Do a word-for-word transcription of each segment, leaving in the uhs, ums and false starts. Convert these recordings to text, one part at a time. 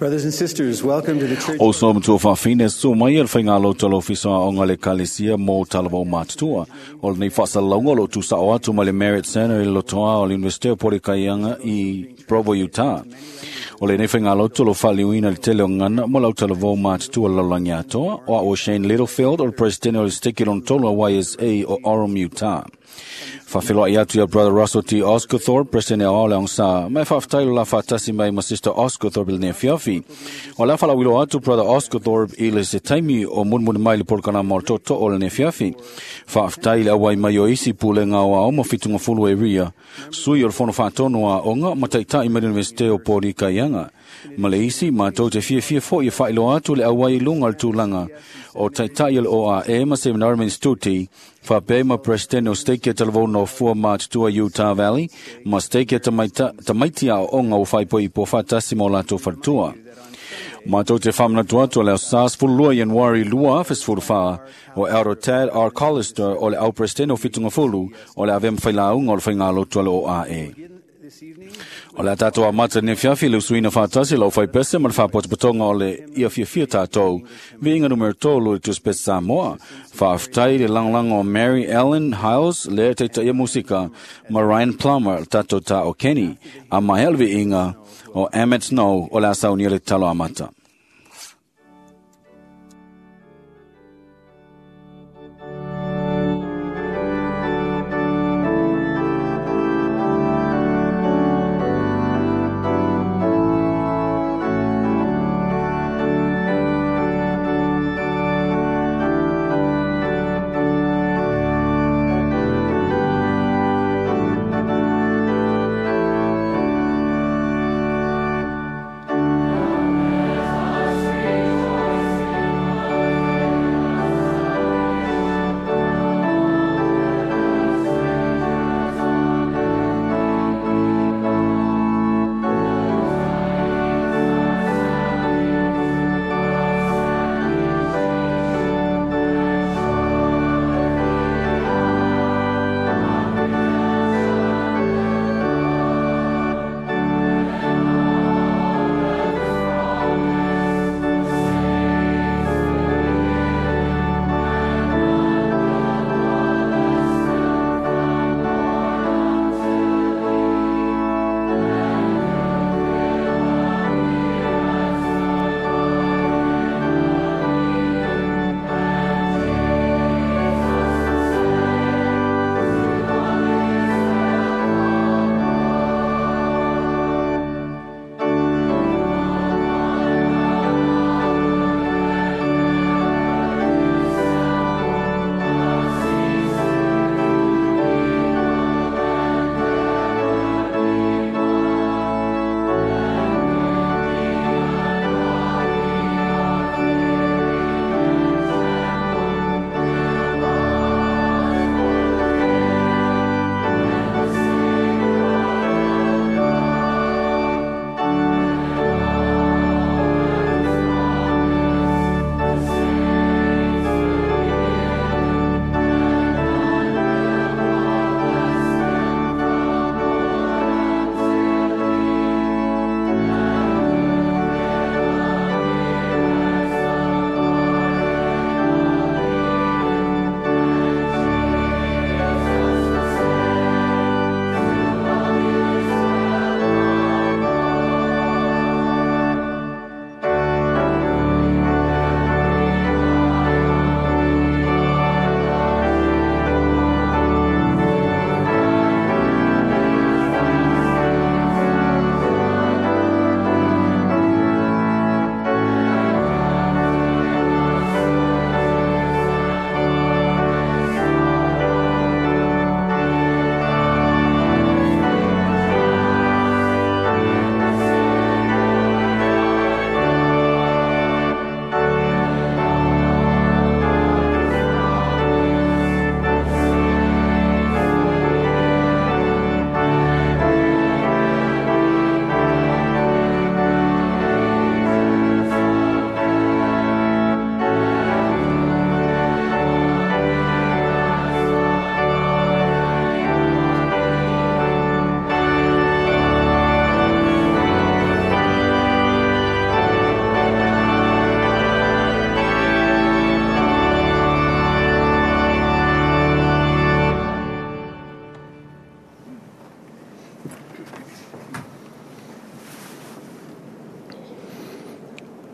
Brothers and sisters, welcome to the church. Also, to Fafine, so my Fingalo Tolofisa on Ale Calicia, Mo Talavo Matua, or Nifasa Longolo to Sawa to Mali Merit Center, Lotoa, or Investor Poricayanga, e Provo, Utah. Ole Nefingalo Tolofaliwina Telongan, Molo Talavo Mat to a Lolangyato, or Shane Littlefield, or President or Stick it on Tola Y S A or Orem, Utah. Fafilo ayatu ya brother Russell T. Osgothorpe, President Aolang sa may faftailo la fatasi may my sister Osgothorpe il nefiafi. O la fala wilo atu brother Osgothorpe il se taimi o munmun maili porkana mortoto o le nefiafi. Faftailo awai mayo isi pule ngawa o mo fitunga fulu e ria. Sui or fono fatonoa o nga mataitai marinveste o pori kayanga. Malaysi mato te fie fie fo i failo atu le awai lungal tulanga. O taitai il o a e ma seminarmen stuti. Fa pema president o stake telvo no four march to a Utah Valley, ma stake te maita te maitia o nga o fai po i po fatasimo la to fartua. Ma to te famna tua to le sas fu lua yen wari lua fes fu fa o ero tad ar Collister o le au president o fitunga fulu o le avem faila un o le fingalo to le o a e. O le tato a mata ne fiafi le suina fatasi lo fai pese ma fa pot betonga o le ia fia fia tato vinga numero tolu tu spes Samoa fa aftai le lang lang o Mary Ellen Hiles le te te musika ma Ryan Plummer tato ta o Kenny a ma helvi inga o Emmett Snow o la sauni le talo amata. Yes.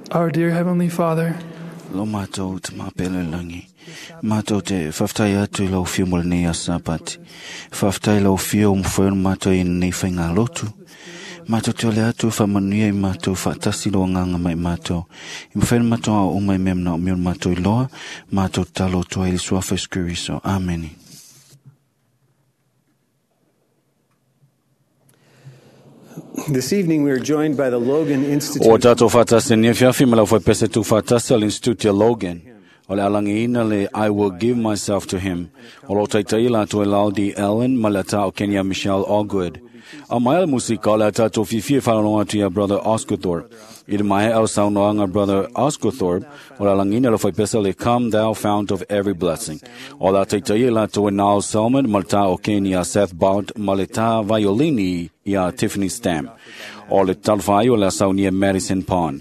Our dear Heavenly Father, Lo mātou te mapele langi. Mātou te whaftai atu i lau whio mole nei a sapati. Whaftai lau whio mwhawhanu mātou i nei whainga lotu. Mātou te ole atu whamanuia i mātou whaatasi loa nganga mai mātou. I mwhawhanu mātou a umai memna o mion mātou i loa. Mātou talo toa i lisua whaskuriso. Amen. This evening we are joined by the Logan Institute. O tātou whātasi ni whiawhi ma lau whai pese tu whātasi al Institute Logan. O le alangi ina le I will give myself to him. O lo taitai la to e Laudi Ellen ma le ta o Kenya Michelle Allgood. A mai al musika o le tātou whiwhia whanonga tu ia brother Osgothorpe. I le mai al saunoanga brother Osgothorpe. O le alangi ina le whai pese le Come Thou Fount of Every Blessing. O la taitai la to e Niall Selman ma le ta o Kenya Seth Bout ma le ta violini ia Tiffany Stamp. O le talwhai o le saunia Madison Pond.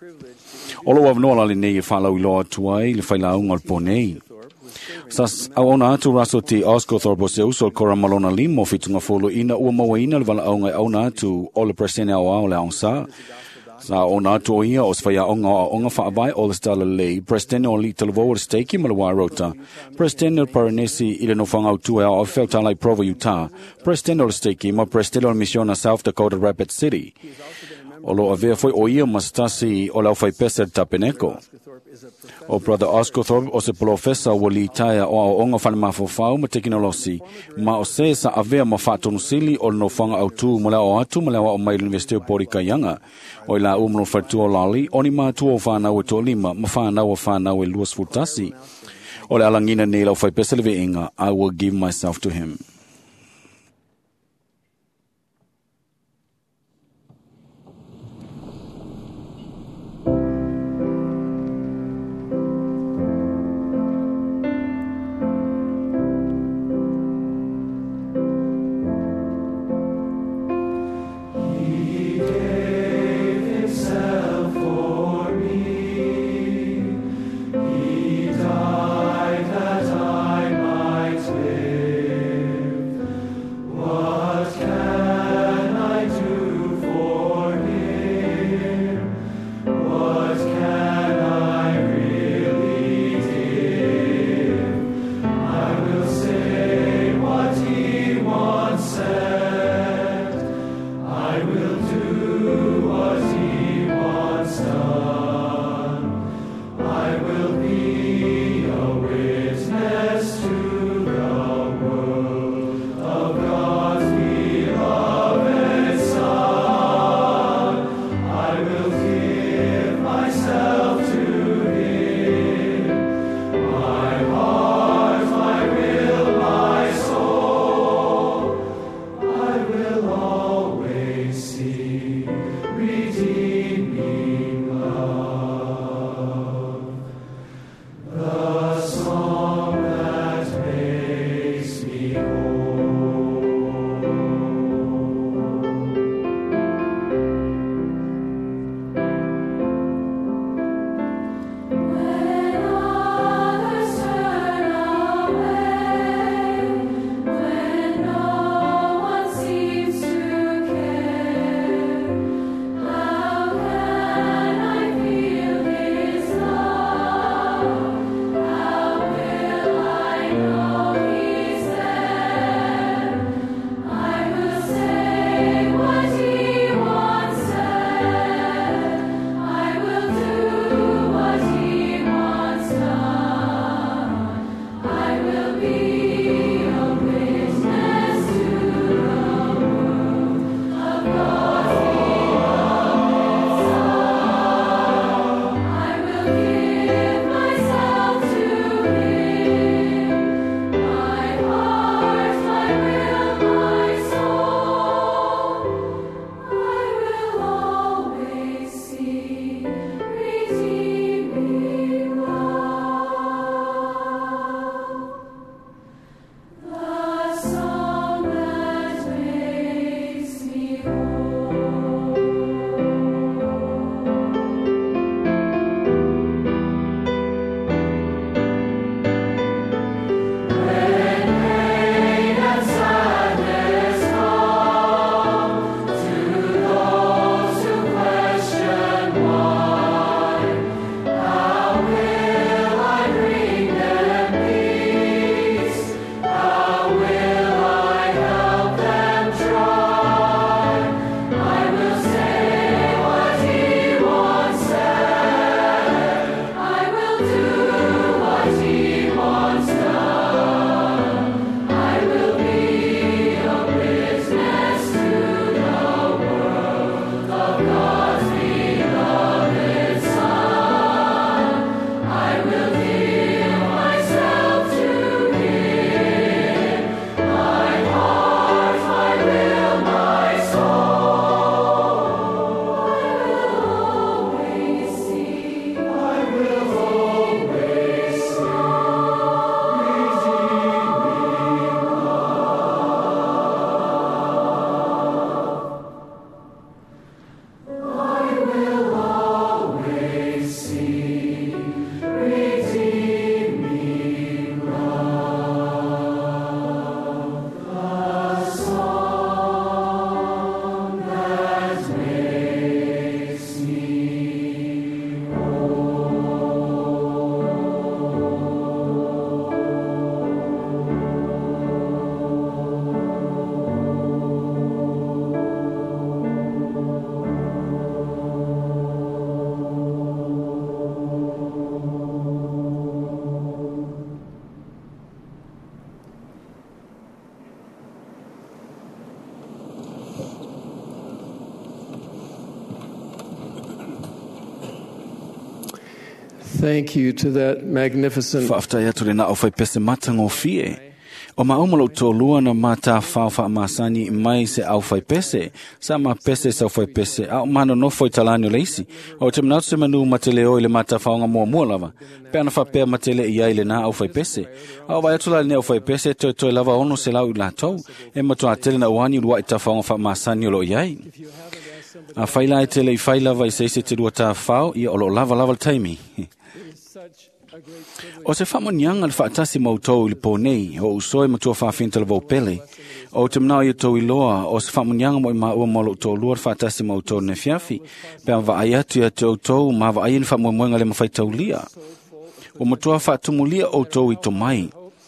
O lo avnoa la le nei e whalau i loa tuai le whailaunga al ponei. Sas au ona atu raso ti Osgothorpe o se uso kora malona limo fitunga folo ina ua maua ina le wala aunga auna atu o le presene au au le aunsa. Sa ona atu o ia o se whaia onga o onga whaabai o le stala lei, presene o li talavo o le steiki ma le wairota, presene o le paranesi i le nofanga au tue o Feltalai Provo, Utah, presene o le steiki ma presene o le misiona South Dakota Rapid City. O lo avea foi o ia mastasi o lau fai pesa tapeneko. O brother Osgothorpe o se profesa o li taia o au onga whanamafofau ma teknolosi, ma o se sa avea ma whaatonu sili o no whanga au tū ma o atu ma o mai University of Porikaianga. O la umno whatu o lali, o ni mātua o whanau e tō lima, ma whanau o whanau e luas futasi. O le alangina nei lau fai pesa lewe inga, I will give myself to him. He died that I might live. Thank you to that magnificent Whaaftai atu le na au whai pese matango fie. O ma umalo tō lua na mata whao wha masani mai se au whai pese. Sa ma pese sa whai pese. Au mano no whai talani o leisi. O te manau se manu matele o le mata whao ngā mua mua lava. Pea na whapea matele i ai le na au whai pese. Au vai atula le au whai pese toi toi lava ono se lau i la tau. E matua tele na uani ulua i ta whao ngā wha masani o lo i ai. A whaila e tele i whailava i seise te rua ta whao i o lo lava lava taimi. O se whamonianga le whaatasi mautou i le pōnei, o usoi matua whawhinta le vaupele. O te mnau i tau i loa, o se whamonianga mo i maua molo tō lua le whaatasi mautou ne fiafi. Pea wa ai atu i atu tau, ma wa ai ni whamuamuenga le mawhaitau lia. O matua whaatumulia o tau i to mai.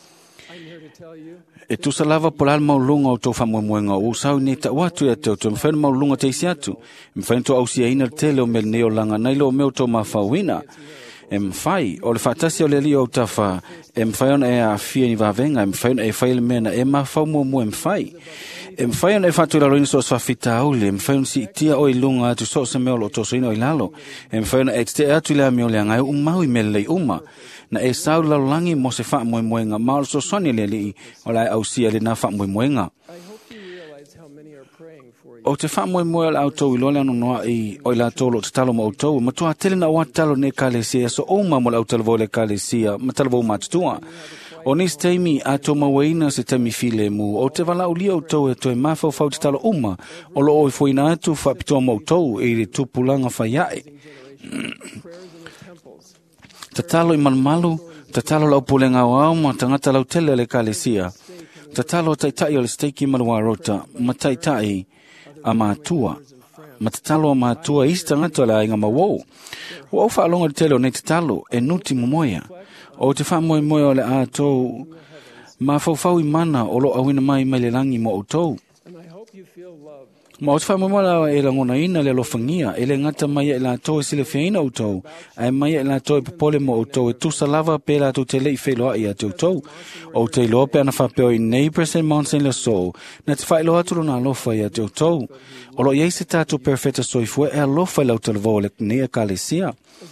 E tu sa lava polal maulunga o tau whamuamuenga o usau ne ta watu i atu, tu mwhaina maulunga te isi atu. Mwhaina tō ausia ina le tele o mele neo langa, nailo o meo tō mawhawina. E mwhai, o le whaatasi o le li o tawha, e mwhai ona e a fia ni wawenga, e mwhai ona e whai le mena, e mawhau mua mua e mwhai. E mwhai ona e whatu la roina so sa whita aule, e mwhai ona si itia o i lunga atu so sa meo lo toso ina o i lalo. E mwhai ona e te atu le amio le angai umau i mele lei uma. Na e sau lalangi mo se wha mue muenga, maolo so soni le li o lai au sia le na wha mue muenga. O te wha moe moe au tau i loa anu noa i o i la tolo te talo mo au tau. Matua tele na wa talo ne kalesia so o ma mo au talo vo le kalesia ma talo vo matutua. O nis teimi a to mawaina se temi file mu. O te wala uli au tau e to e mawhau fau te talo uma. O lo o i fuina atu wha pitoa mo au tau e le tupulanga whaiae. Ta talo i manmalu, ta talo lau pulenga o au ma tangata lau tele le kalesia. Ta talo taitai o le steiki marua rota, ma taitai a mātua. Ma te talo a mātua ista ngata la inga mawou. O au whaalonga te telo nei te talo e nuti momoia. O te wha moe moe o le a tau ma fau i mana o lo awina mai mai le langi mo o tau. Ma o te wha moe moe la e la ngona ina le lofangia e le ngata mai e la tau e sile whiaina o tau. Ai mai e la tau e popole mo o tau e tusa lava pe la tau te lei wheloa i a tau tau. O te loa pe ana whapeo i neighbors and Mount Saint Lasso. Na te whaelo aturu na alofa i a tau tau. O lo iei se tātou perfecta soifua e alofa i lau talavo le nea kalesia.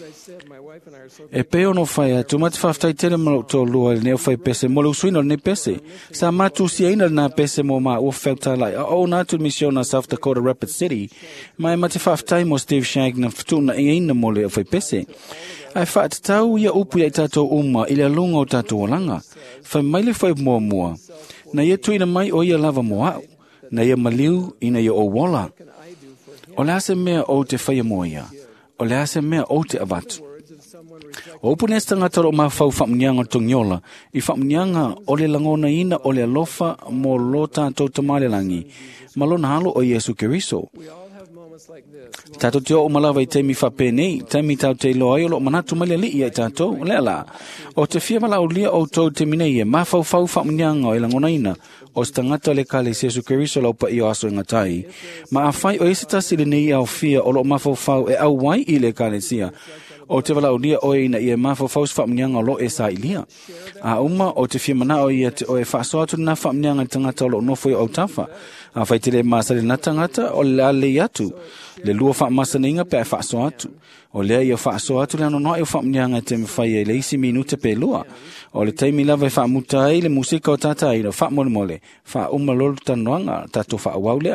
E peo no whai atu, mati whaftai tere malo tō lua le neo whai pese, mo le usuina le ne pese. Sa matu si aina le nā pese mo maa ua whauta lai. A o nātu mission na South Dakota Rapid City, mai mati whaftai mo Steve Shank na whtuna i aina mo le whai pese. Ai whaat tau ia upu ia i tātou uma i le alunga o tātou alanga. Whai mai le whai mua mua. Na ia tuina mai o ia lava mo au. Na ia maliu ina ia o wala. O le ase mea o te whai moia. O le ase mea o te avatu. O upu nesta ngata ro mawhau whamnianga tongiola. I whamnianga o le langona ina o le alofa mo lo tātou tamalelangi. Malona halo o Yesu Keriso. Tātou te o malawa i teimi whapenei, teimi tau te loa i o lo manatu malia li i ai tātou, lea la. O te whia mala o lia o tau te minei e mawhau whau whamnianga o i langona ina. O stangata le kale se Yesu Keriso lau pa i o aso ngatai. Ma a whai o esi tasi le nei au fia o lo mawhau whau e au wai i le kale sia. O te wala o lia o e ina i e mawhau whau sa whamnianga o lo e sa i lia. A uma o te whia mana o i te o e whaaso atu na whamnianga tangata o lo nofo i o tafa. A whai te le masare na tangata o le ale atu. Le lua wha masana inga pe e whaaso atu. O lea i o whaaso atu le ano noa i o whamnianga te mwhai e le isi minute pe lua. O le taimi lava i whaamuta ai le musika o tata i no wha mole mole. Wha uma lolo tanoanga tato wha awau lea.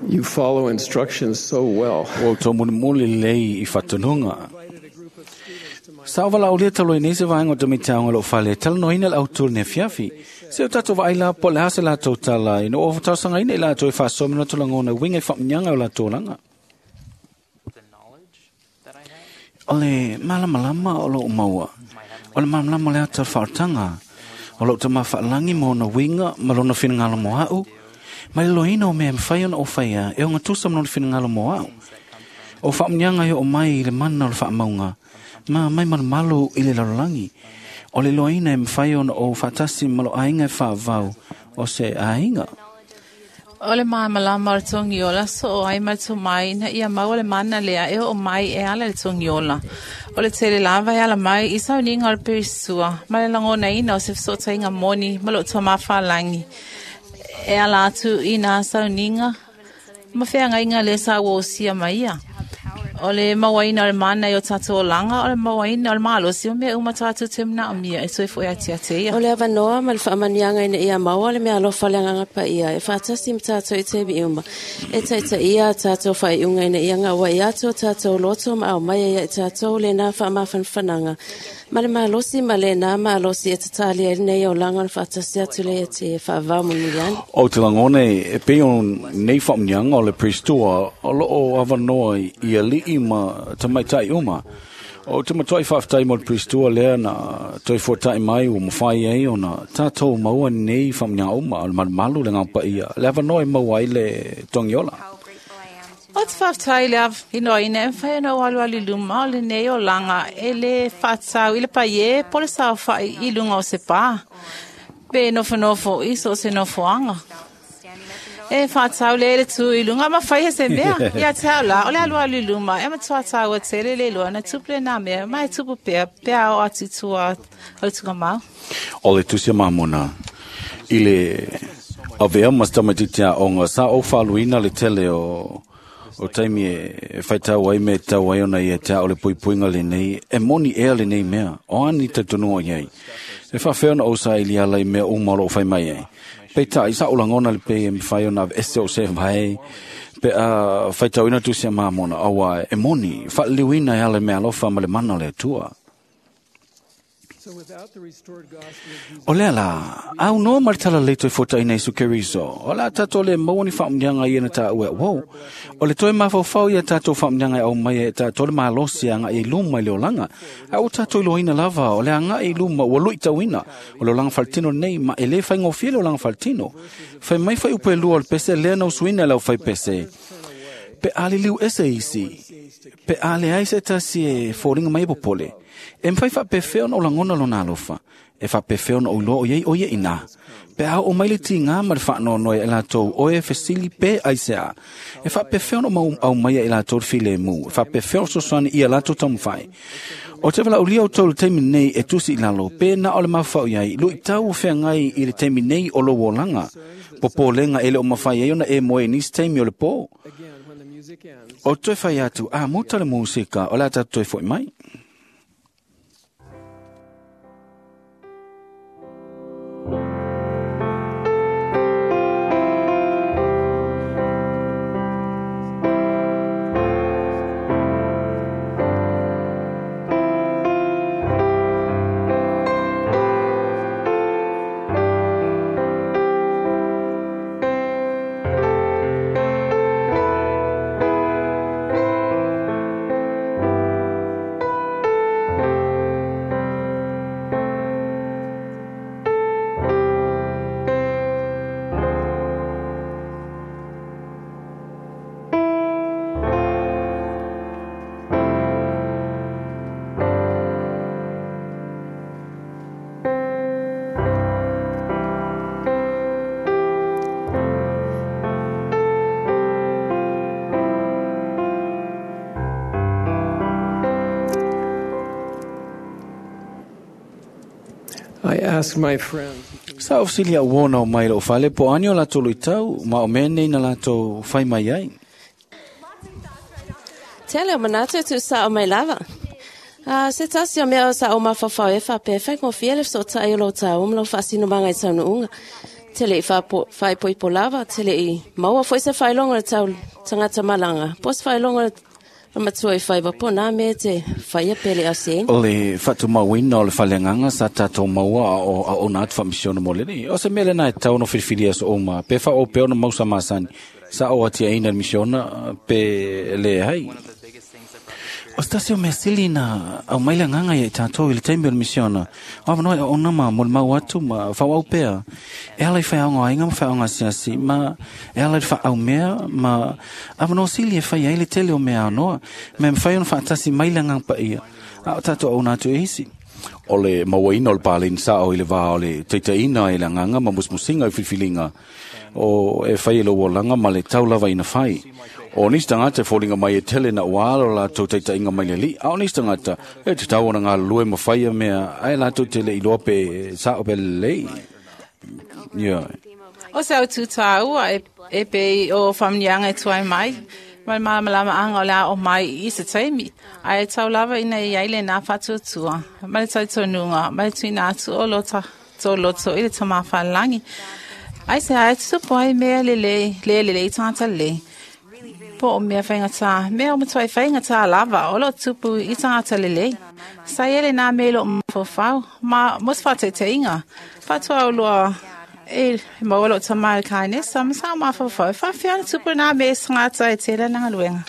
You follow instructions so well. O tō muni muli lei I whatununga. Sa wala ulia talo I nese vaenga o tamitaonga lo whale, tala no ina lau tūr ne fiafi. Se o tato wa ila po le hasa la tō tala, ino o tausanga ina ila tō I whasomina tulangona, winga I whamnyanga o la tōlanga. Ole malamalama o lo umaua. Ole malamalama le ata whaotanga. O lo tama whaalangi mo na winga, malona whinangala mo au. Mai loina o mea mwhaiona o whaia, e o ngatusa malona whinangala mo au. O whaamnyanga he o mai le mana o le whaamaunga. Ma mai malu I le larolangi. O le loina e mwhaiona o whaatasi malo ainga e whaavau. O se ainga. O le maa malama o le tongiola, so o ai malto mai, na ia mau le mana lea e o mai e ala le tongiola. O le tele lava e ala mai, isa o ninga o le perisua. Ma le langona ina o se fisota inga moni, malo toa mawha langi. E ala atu ina sa o ninga. Ma whea ngai inga le sa o sia mai ia. O le mawaina o le mana I o tato o langa, o le mawaina o le malo si o mea uma tato te mna o mia, e soe fo ea tia te ia. O le avanoa ma le whaamanianga ina ia maua le mea alofa le nganga pa ia, e whaatasi ma tato I te mi uma. E taita ia tato whai unga ina ia ngā wai ato tato loto ma au mai ia tato le nā whaamafan whananga. Ma le malosi ma le nā malosi e tatali e nei o langa le whaatasi atu le e te whaavau munian. O te langone, e pe o nei whaamnianga o le prestua, o lo o avanoa I a li ma tamaitai uma. O te matai whaftai mo le prestua lea na toi fortai mai o mawhai ei o na tātou maua nei whamnia uma o le malu le ngāpa ia. Le avanoa I maua I le tongiola. O te whaftai le av, ino ina e whai ana o alu ali luma o le nei o langa e le whaatau I le paie po le sao whai I lunga o se pā. Pe nofo nofo iso se nofo anga. E whaatau le le tu I lunga ma whai se mea. Ia tau la, o le alu ali luma e ma tua tau a te le le lua na tuple na mea, mai tupu pea, pea o ati tua o le tuka mau. O le tusia mamona, I le avea mastamatitia o ngā sa o whaluina le tele o o taimi e whaitau ai me tau ai ona I e tea o le puipuinga le nei, e moni ea le nei mea, o ani te tunu o iei. E whawheona o sa ili ala I mea umaro o whai mai ei. Pei ta, isa o langona le pei e mwhai ona ese o se vai, pe a whaitau ina tu sia mamona, awa e moni, whaaliwina e ala mea lofa ma le mana le tua. O lea la, au noa maritala le toi fota ina isu keriso. O la tato le mawani whaamnyanga I ena ta ue, wow. O le toi mawhawhau ia tato whaamnyanga au mai e tato le mahalosi anga I luma I leolanga. Au tato ilo ina lava, o le anga I luma, o lui tawina. O leolanga faltino nei, ma ele whai ngofie leolanga faltino. Whai mai whai upe lua o le pese, lea nau suina lau whai pese. Pe ali liu ese isi. Pe ale aise tasi e fōringa mai popole. E mwhai wha pewheo o langona lo nā lofa. E wha pewheo o lo o iei o iei ina. Pe a o maile ti ngā mara wha no noe e la tau o e fesili pe aise a. E wha pewheo o mau au maia e la tau file mu. E wha pewheo so soani I a la tau tamu whai. O te wala ulia o tau le teimi nei e tusi I lalo. Pe na o le mawhau iai. Lu I tau whea ngai I le teimi nei o lo wolanga. Popo lenga ele o mawhai e ona e moe nis teimi o le po. O toi whai atu. A muta le musika o la tatu toi fwoi mai. I asked my friend. Sa ofsilia wona o mai lo fale po anio la tolu tau ma o mene na la to fai mai ai. Tele o manata tu sa o mai lava. Ah, se tasi o mea sa o mawhawhau e whape, whai ngō fiele so tai o lo tau, um lo whasino manga I tau unga. tele i whai poi po lava, tele i maua foi se whai longa tau tangata malanga. Pos whai longa matua i whai wapo nā me te whai a pele a sen. O le whatu mawina o le whalenganga sa tātou maua o a o nāt whamisiona mo leni. O se mele nai tau no whiriwhiri as o ma. Pe wha o peo na mausa masani. Sa o atia ina misiona pe le hai. O stasi o mea sili na au maila nganga i tātou i le taimi o le misiona. O awa noi o nama mo le mau atu ma whau au pea. E ala i whai aonga ainga ma whai aonga siasi. Ma e ala i whai au mea ma awa no sili e whai aile tele o mea anoa. Me me whai on whai atasi maila ngang pa ia. A o tātou au nātu e hisi. O le mawaina o le pālin sa o i le wā o le teitaina i le nganga ma musmusinga i whiwhilinga. O e whai e lo langa ma le taulawa ina whai. O nisi tangata fōringa mai e tele na wālo la tau teita inga mai le li. A o nisi tangata e te tau ona ngā lue ma whaia mea ai la tau tele i loa pe sa o pe lei. Yeah. O se au tūtau e, e pe o whamnianga e tuai mai. Mai malama lama anga o lea o mai i se taimi. Ai tau lava ina i aile nā whatu tua. Mai tau tonunga, mai tui nā tu o lota, tō loto i le tama whalangi. Ai se ai tupu ai mea le le, le le le i tangata le. Po o mea whaingata, mea o matua i whaingata lava, o lo tupu i tangata lelei. Sa ele nā melo mwhawhau, ma mos whate te inga. Patua o loa e mawalo tamai kaine, sa msa o mwhawhau. Whawhiana tupu nā me sangata e tera nanga luenga.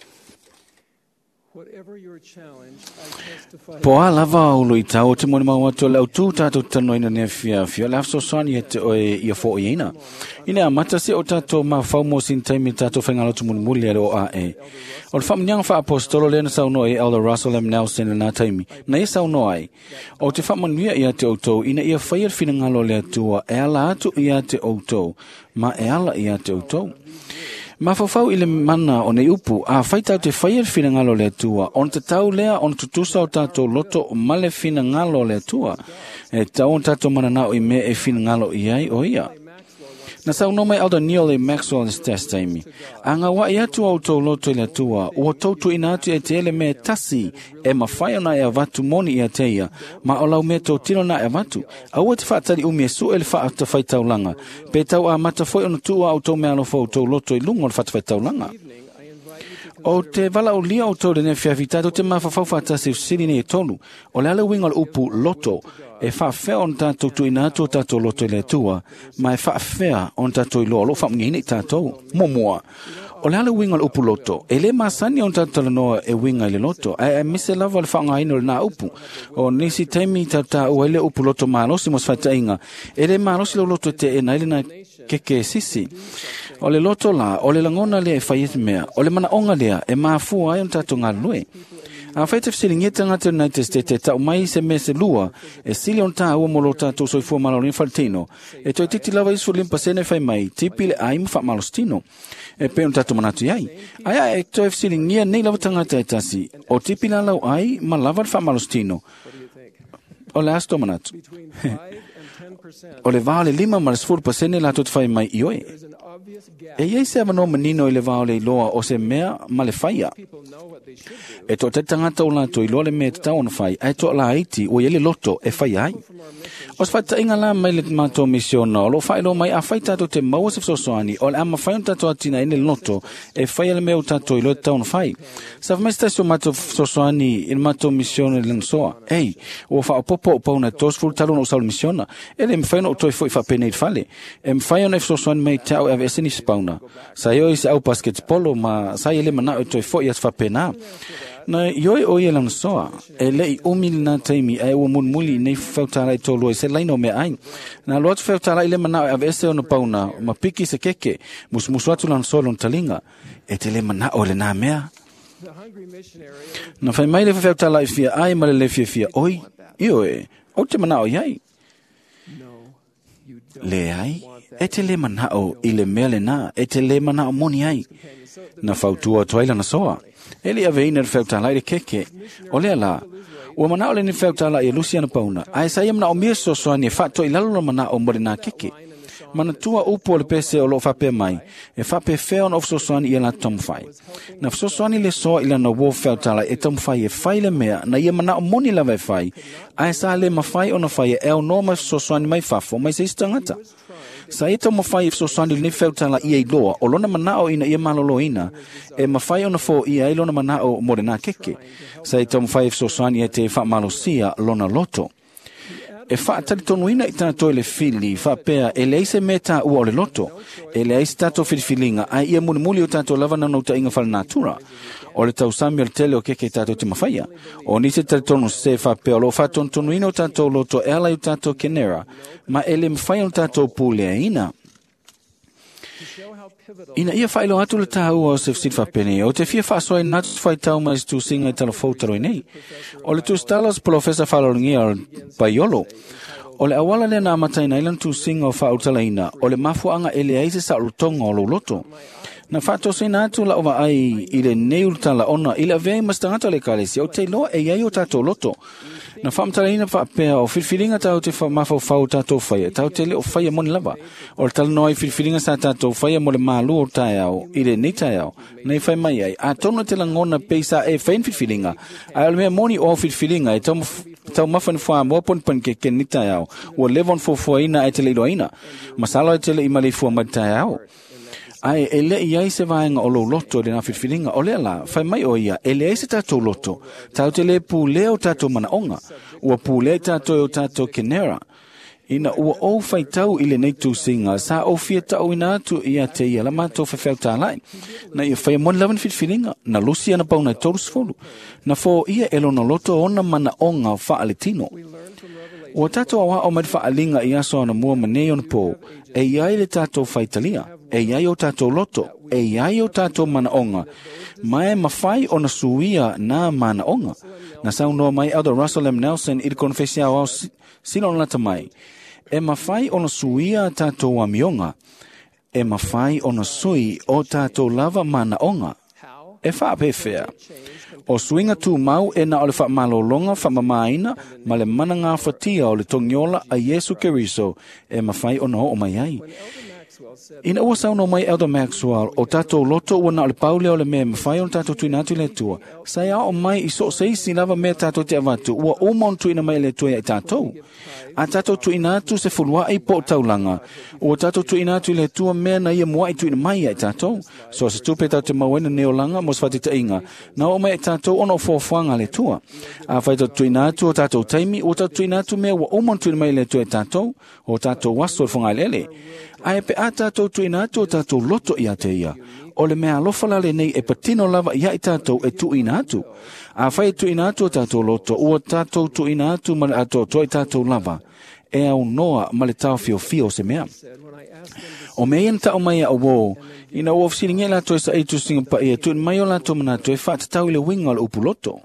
Po a lava o lui tau te moni mau atu le au tū tātou tano ina nea fia fia le afso soani e te oe ia fo o ina. Ina a mata se o tātou ma whau mo sin taimi tātou whengalo tu muni muli alo a e. O le whamnianga wha apostolo le na sau no e Elder Russell M. Nelson na taimi, na e sau no ai. O te whamanuia ia te outou, ina ia whaia fina ngalo le atua, e ala atu ia te outou, ma e ala ia te outou. Ma whawhau i le mana o nei upu, a whaitau te whaia fina ngalo le atua, on te tau lea on tutusa o tātou loto o male fina ngalo le atua, e tau on tātou mana nao i me e fina ngalo i ai o ia. Na sau no mai Elder Neil e Maxwell is taimi. A ngā wa i atu au tau loto i le atua, ua tautu ina atu e te ele me tasi, e ma whai ona e avatu moni i a teia, ma o lau me tau tino na e avatu. A ua te whaatari umi e su e le wha ta whai tau langa, pe tau a mata foi ona tua au tau me alo fau tau loto i lungo le wha ta whai tau langa. O te wala o lia o tau le ne whiawhitado te maa whawhau whaatasi siri ne e tolu, o le ala winga le upu loto, e whaafea on tātou tu ina atu tātou loto i le tua, ma e whaafea on tātou i loa, lo whaamngini tātou, momua. O le ala winga le upu loto, e le masani on tātou noa e winga i le loto, e e mise lava le whaanga ino le nā upu, o nisi taimi tātou o ele upu loto maalosi mos whaita inga, e le maalosi lo loto te e naile na keke sisi. O le loto la, o le langona lea e whaiete mea, o le mana onga lea, e maafua ai on tātou ngā lue. A whaite fsiri ngeta ngata United States e tau mai se me se lua, e sili on tā ua molo tātou soifua malaurin faltino, e toi titi lava isu limpa sene whai mai, tipi le aimu wha malostino, e pe on tātou manatu iai. Aia e toi fsiri ngia nei lava tangata e tasi, o tipi la lau ai, ma lava wha malostino. O le asto manatu. O le vale lima ma le sfuru pasene la tot whai mai ioe. E iei se avano manino i le vale i loa o se mea ma le whaia. E to te tangata o lato i loa le mea te tau na whai, e to la haiti o iele loto e whai ai. O se whaita inga la mai le mato misiona, o lo whai lo mai a whai tato te maua se fsosoani, o le ama whai on tato atina ene loto, e whai le mea o tato i loa te tau na whai. Sa whai stasio mato fsosoani i le mato misiona le nsoa. Ei, o wha o popo o pauna tos furu talo na usau le misiona, e le mwhai no o toi fwoi whapene i whale, e mwhai on e fsosoani mai tau e eseni spauna. Sa ioi se au basket polo, ma sa i le mana o toi fwoi as whapena. Na ioi o ia lang soa, e le i umil na taimi e ua mun muli nei whautara i tolu e se laino me ain. Na loatu whautara i le mana o ave o na pauna, ma piki se keke, mus musu atu lang soa lon talinga, e te le mana o le nā mea. Na whai mai le whautara i fia ai ma le le fia fia, oi, io e, o te mana o iai. Le ai, e te le mana o i le mea le nā, e te le mana o moni ai. Na whautua tuaila na soa. Eli ave ina le whautala i le keke. O lea la, ua mana o le ni whautala i e Luciana Pauna. Ai sa ia mana o mia sosoani e whaatua i lalo mana o mori nā keke. Mana tua upo o le pese o lo whapea mai. E whapea whea on of sosoani i e la tomwhai. Na sosoani le soa i lana wo whautala e tomwhai e whai le mea na ia mana o moni lawa e whai. Ai sa le mawhai o na whai e eo no mai sosoani mai whafo mai se istangata. Sa e tau mawhai so sani le whautala i e loa, o lona manao ina ia malolo ina, e mawhai ona fo i e lona manao mo re nā keke. Sa e tau mawhai so sani e te whaamalosia lona loto. E wha tari tonu ina i tātou le fili, wha pēa e leise me tā ua o le loto, e leise tātou whirifilinga, ai ia muni muli o tātou lava nanau ta inga whale nātura. O le tau Samuel tele o keke tātou te mawhaia. O nise tari tonu se wha pēa o lo wha tonu tonu ina o tātou loto e ala i tātou kenera, ma e le mwhaia o tātou pūlea ina. Ina ia whailo atu le tāua o se fsit whapene, o te fia whaasoi natu whai tau mais tu singa i tala whautaro i nei. O le tu stalas profesa whaloringia o Baiolo. O le awala le nā matai nailan tu singa o whautala ina, o le mafuanga e le aise sa urutonga o lo loto. Na whato se nātu la ova ai i le neurtala ona, i le avei mastangata le kalesi, o te loa e iai o tātou loto. Na whamtala ina whapea o whirwhiringa tau te mawhau whau tātou whaia, tau te leo whaia moni lava. O le tala noa i whirwhiringa sa tātou whaia mo le mālu o tai au, i le nei tai au, nei whai mai ai. A tonu te langona peisa e whain whirwhiringa, a le mea moni o whirwhiringa e tau, tau mawhani whaa mua ponpan ke ke ni tai au, ua levon fufua ina e te leilo ina, masalo e te le ima le fua mai tai au. Ai e le iai se vaenga o lo loto le na whirwhiringa o le ala, whai mai o ia, e le eise tātou loto, tau te le pūle o tātou manaonga, ua pūle tātou o tātou kenera. Ina ua o whai tau i le nei tū singa, sa o fia tau ina atu ia te ia la mātou whawhau tālai. Na ia whai mon lawan whirwhiringa, na lusi ana pauna i tōru sfolu, na fo ia elo na loto ona manaonga o wha ale tino. Ua tātou awa o mari whaalinga i aso ana mua manei on pō, e iai le tātou whaitalia, e iai o tātou loto, e iai o tātou manaonga, mai mawhai o na suia nā manaonga. Na sau noa mai Elder Russell M. Nelson i konfesia o sino lata mai, e mawhai o na suia tātou amionga, e mawhai o na sui o tātou lava manaonga, e whaapewhea. O suinga tū mau e na ole wha malolonga wha mamaina ma le mana ngā whatia o le tongiola a Yesu Keriso e mawhai o no o mai ai. Ina ua sau no mai Elder Maxwell o tātou loto ua na ole paule o le mea mawhai o tātou tuinatu le tua. Sai a o mai i so sei si lava mea tātou te avatu ua o mon tuina mai le tua i tātou. A tātou tuinatu se fulua i po taulanga. O tātou tuinatu le tua mea na ia mua i tuina mai i tātou. So se tupe tau te mawena neolanga mo svati ta inga. Na o mai i tātou ono fōwhanga le tua. A whai tau tuinatu o tātou taimi o tātou tuinatu mea ua o mon tuina mai le tua i tātou. O tātou wasto whanga lele. Ai pe a tātou tuinatu o tātou loto i a te ia. O le mea alofala le nei e patino lava ia i tātou e tuinatu. A whai tuinatu o tātou loto, ua tātou tuinatu ma le ato toi tātou lava. E au noa ma le tau fio fio se mea. O mea ian tau mai a o wō, ina o ofisiringe la toi sa eitu singa pa ia tuin mai o la tō mana toi whaata tau i le winga le upu loto.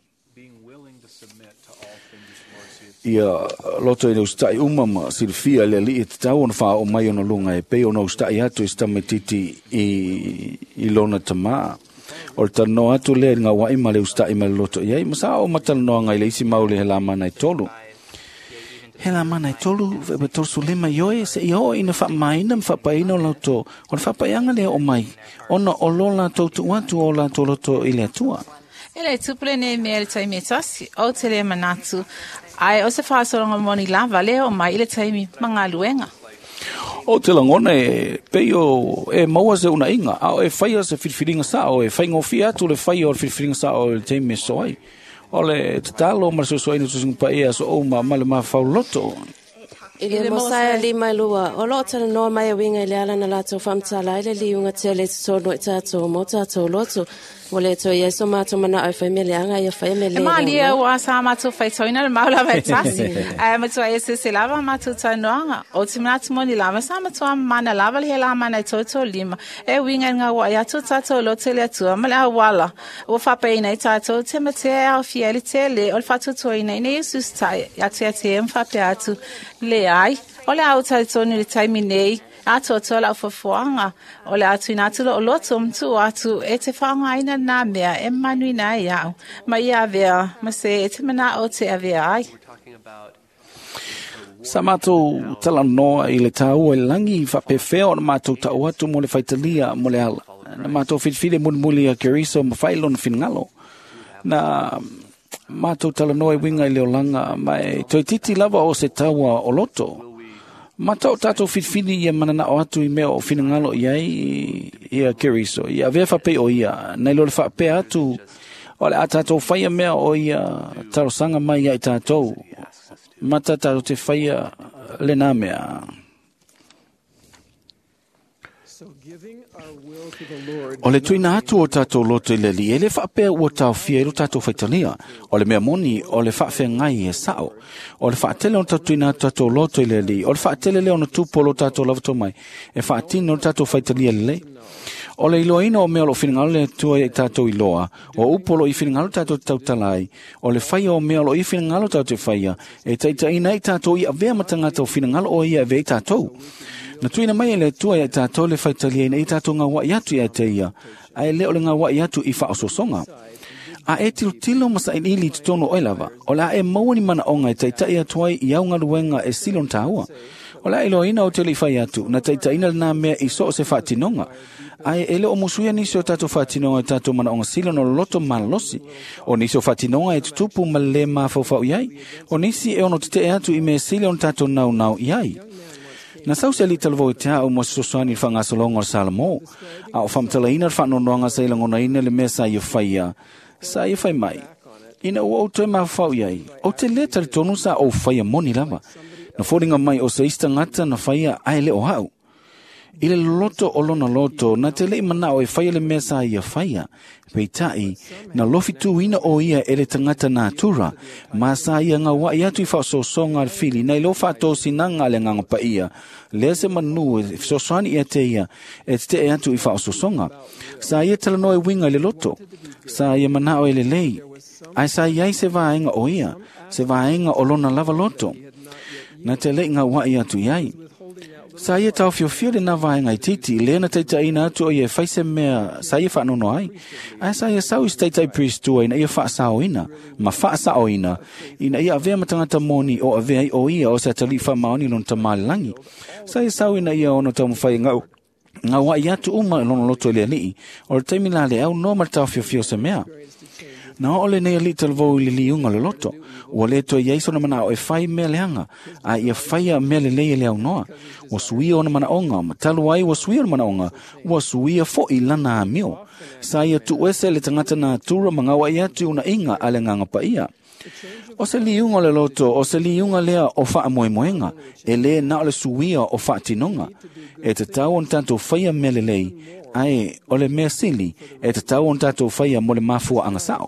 Ia loto e ustai umama silfia le li te tau ona wha o mai ona lunga e pei ona ustai atu i stame titi i, i lona tama. O le tano atu le ngā wai ma le ustai ma le loto iai, masa o matala noa ngai le isi maule he la mana i tolu. He la mana i tolu, vebe torsu lema ioe, se io ina wha maina mwha paina o lauto, o le wha paianga le o mai, ona o lo la tautu atu o la to loto i le atua. Ele tupule ne me le taimi tasi, o te le manatu, ai o se whaasoronga moni lava le o mai le taimi mga luenga. O te langona e peio e maua se una inga, ao e whaia se whirwhiringa sa, o e whaingofi atu le whaia o le whirwhiringa sa o le taimi e soai. O le te talo ma se soai nutu singa pa ea so o ma ma le ma whau loto. I le mosaya li mai lua, o lo tala noa mai a winga i le ala na lato whamtala i le liunga te le tono i tātou mo tātou loto. Mo le to ia so mātou mana au whai me le anga ia whai me le. E maa lia ua sa mātou whai toina le maula mai tasi. E matua e se se lava mātou tai noanga. O te manatu moni lava sa matua mana lava li he la mana i toto lima. E winga ngā ua ia tu tātou lo te le atua ma le a wala. O whapeina i tātou te mate au fieli te le o le whatu toina i ne Iesus tai atu a te mwhape atu le ai. O le au tai tonu le taimi nei. Ato tola ufafuanga, o le atu inatu lo loto mtu atu e te whaanga ina nā mea e manui nā iau. Ma ia avea, ma se e te mana o te avea ai. Sa mātou tala noa i le tāua i langi whapewhea o na mātou tau atu mo le whaitalia mo le ala. Na mātou whitwhire munmuli a Keriso ma whailo na whinngalo. Na mātou tala noa i winga i leo langa mai toi titi lava o se tāua o loto. Matau tatou fitfini ia manana o atu I mea o finangalo iai ia keriso. Ia vea whape o ia. Nei lo le whape atu. O le a tatou whaia mea o ia tarosanga mai ia I tatou. Mata tatou te whaia le nā mea. O le tuina atu o tatou loto I le li, e le whaapea ua tau fia I lo tatou whaitalia. O le mea moni, o le whaafea ngai e sao. O le whaatele o tatou tuina atu tatou loto I le li. O le whaatele leo na tupo lo tatou lavato mai. E whaatino o tatou whaitalia le le. O le iloina o mea lo whingalo le tua I tatou iloa. O upolo I whingalo tatou tau talai. O le whaia o mea lo I whingalo tatou whaia. E taitaina I tatou I avea matangata o whingalo o ia avea I tatou. Na tuina mai le tua ia tātou le whaitalia ina I tātou ngā wai atu ia te ia. Ai leo le ngā wai atu I whaososonga. A e tilo tilo masa in ili tutono oilava. O la e mawani mana onga e taitai atuai I au ngā ruenga e silon tāua. O la ilo ina o te li whai atu. Na taitai ina nā mea I so o se whaatinonga. Ai e leo o musuia nisi o tātou whaatinonga I tātou mana onga silon o loto malolosi. O nisi o whaatinonga e tutupu ma le mā whawhau iai. O nisi e ono te te atu I mea silon tātou nau nau iai. Na sau se li talvo I tea o mo sosani whangasolonga o Salamo. A o whamtalaina whanonoanga sa ilangona ina le mea sa ia whaia. Sa ia whai mai. Ina o au toi maa whau iai. O te le tari tonu sa o whaia moni lava. Na whoringa mai o sa ista ngata na whaia ai le o hau. Ile loto o lona loto na te lei mana o e whaia le mea sa ia whaia. Pei tai, na lofi tu ina o ia e le tangata nā tura. Ma sa ia ngā wai atu I whaososonga ar fili. Nei lo whato sinanga le nganga pa ia. Lea se manu e soswani ia te ia. E te e atu I whaososonga. Sa ia talanoe winga le loto. Sa ia mana o e le lei. Ai sa iai se vaenga o ia. Se vaenga o lona lava loto. Na te lei ngā wai atu iai. Sa ia tau fio fio le na vaenga I titi. Lea na teitai ina atu o ia whaise mea. Sa ia whaanono ai. Ai sa ia sau I teitai pristua ina ia whaasao ina. Ma whaasao ina. Ina ia avea matangata moni o avea o ia o sa tali whamaoni lon tamale langi. Sa ia sau ina ia ono tau mwhai ngau. Ngā wai atu uma lono loto lea nii. O le taimila le au no ma tau fio fio se mea. Na ole nei li talvo I li unga le loto. Ua le to ia iso na mana o e whai mea leanga. A ia whaia mea le leia le au noa. Wa suia o na mana onga. Ma talu ai wa suia o na mana onga. Wa suia fo I lana a mio. Sa ia tu ese le tangata na tura mga wai atu una inga ale nganga pa ia. O se li unga le loto, o se li unga lea o wha moe moenga. E le na ole suia o wha tinonga. E te tau on tanto whaia mea le lei. Ai, o le mea sili. E te tau on tanto whaia mo le mafua angasao.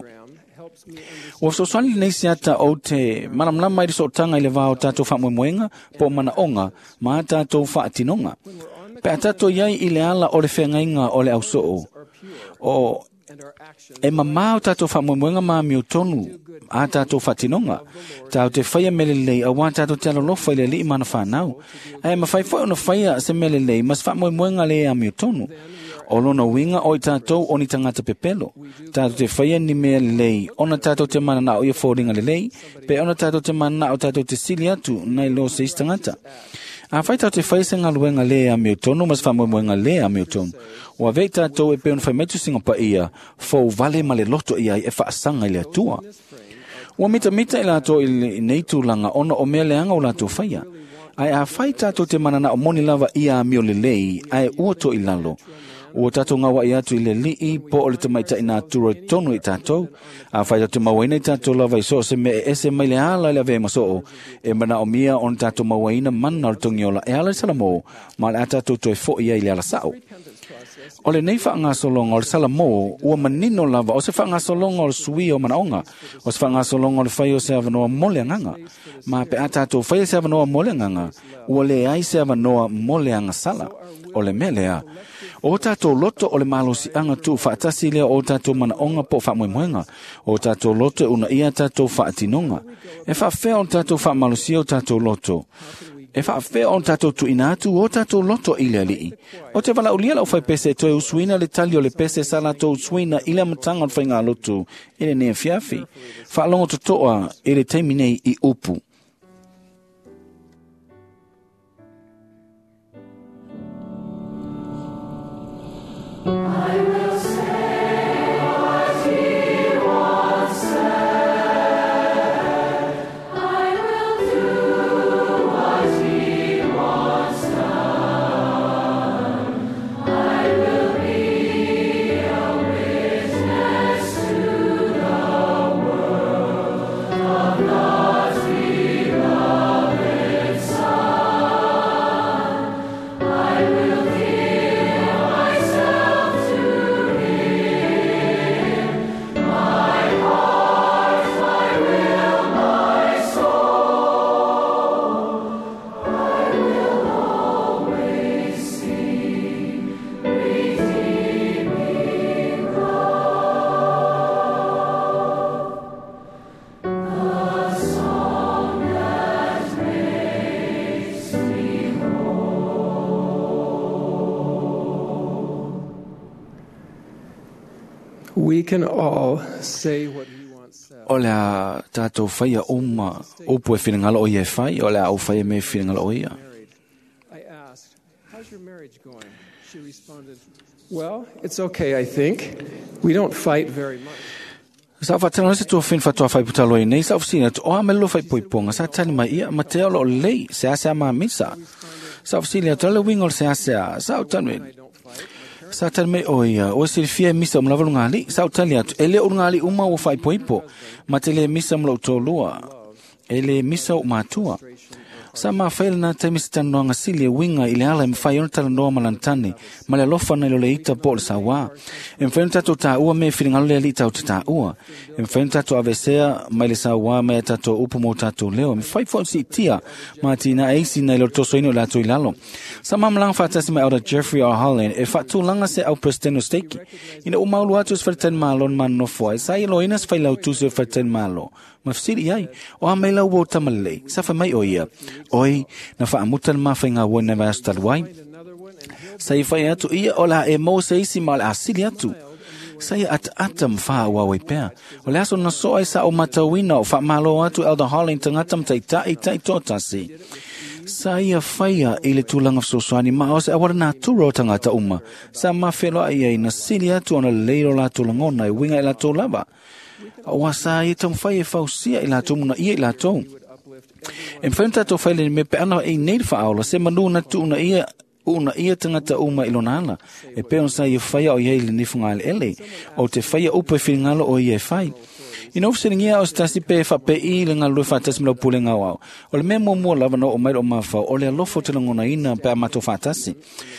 O so swali nei siata o te manamlama I so tanga I le vao tatou whamoemoenga po mana onga ma tatou whaatinonga. Pe a tatou iai I le ala o le whengainga o le au soo. O e mamao tatou whamoemoenga ma mi o tonu a tatou whaatinonga. Tau te whaia melelei a wā tatou te alolofa I le li mana whanau. E ma whai whai ona whaia se melelei mas whamoemoenga le a mi o tonu. O lona winga o I tātou o ni tangata pepelo. Tātou te whaia ni mea lei. Ona tātou te mana na o ia whōringa le lei. Pe ona tātou te mana na o tātou te sili atu nei lo se istangata. A whai tātou te whaia se ngā luenga le a meo tonu, mas whamoemoenga le a meo tonu. O a vei tātou e peon whai metu singa pa ia, fōu vale ma le loto ia e whaasanga I le atua. Ua mita mita I lato I nei tūlanga ona o mea leanga o lato whaia. Ai a whai tātou te mana na o moni lava ia a meo le lei, ai uato I lalo. O tātou ngā wai atu I le lii po o le tamaita I nā tura tonu I tātou. A whai tātou mawaina I tātou lava I so se me e se mai le ala I le ave masoo. E mana o mia on tātou mawaina mana o le tongiola e ala I Salamo. Ma le a tātou toi fo ia I le ala sao. O le nei whaangasolonga o le Salamo, ua manino lava o se whaangasolonga o le sui o manaonga. O se whaangasolonga o le whai o se avanoa mole nganga. Ma pe a tātou whai se avanoa mole nganga. Ua le ai se avanoa mole anga sala. O le melea. O tātou loto o le malosi anga tu whaatasi lea o tātou manaonga po whamoemoenga. O tātou loto una ia tātou whaatinonga. E whaafea o tātou whaamalosi o tātou loto. E whaafea o tātou tu inatu o tātou loto I le alii. O te wala ulia lau whai pese toi usuina le tali o le pese sala tau usuina I le matanga o whai ngā loto. I le nea fiafi. Whaalongo totoa I le teiminei I upu. I will say what he once said. I will do what he once We can all say what we want said. O le a tātou whaia oma opu e whiringalo o ia whai, o le a o whaia me whiringalo o ia. Married. I asked, "How's your marriage going?" She responded, "Well, it's okay, I think. We don't fight very much." Sa whatana se tō whin whatoa whai putalo i nei, sa whasina tu oa melo whai poiponga, sa tani mai ia, ma te alo o lei, se asea maa misa. Sa whasina tu ala wingol se asea, sa o tanu sa tani mai o ia, o se fia misa o mlavalu ngali, sa o tani atu, ele o ngali uma o whai poipo, ma te le misa mlo tō lua, ele misa o mātua. Sa maa whaile nā te misa tanu noanga sili e winga i le ala e mwhai ona tala noa malantane, ma le alofa na ilo le ita po le sa wā. E mwhainu tato tā ua me whiringalo le alita o te tā ua. E mwhainu tato avesea mai le sa wā me tato upu mo tato leo. E mwhai fo si tia ma tina eisi na ilo toso ino lato i lalo. Sa maa malanga whaatasi mai auda Jeffrey R. Holland e whaatu langa se au Presteno Steiki. Ina umaulu atu se whaten malo na mano foa. E sa ilo ina se whailau tu se whaten malo. Ma fsiri ai, o a meila uo tamalei, sa wha mai o ia. Oi, na wha amutan ma wha ngā wone vai astal wai. Sa i whai atu ia o la e mo se isi ma le asili atu. Sa i at atam wha ua wai pēr. O le aso na so ai sa o matawina o wha malo atu Elder Holland tangatam tai tai tai tōtasi. Sa ia whaia i le tūlanga fsoswani ma o se awara nā tūro tangata uma. Sa ma wheloa ia i na sili atu ona leiro la tūlangona i winga i la tōlava. O sa i tom whai e whausia i la tōmuna ia i la tō. E mwhainu tātou whaile me pe ana e nei whaaola se manu na tu una ia una ia tangata uma ilonala. E pe on sa i whaia o iei le nifunga ele ele. O te whaia upa i whiringalo o iei whai. Ina ufiringia o stasi pe fa pe i le ngalu fatasi mlau pule ngau au. O le mea mua mua lava no o mai o mawhau o le alofo te langona ina pe a mato fatasi.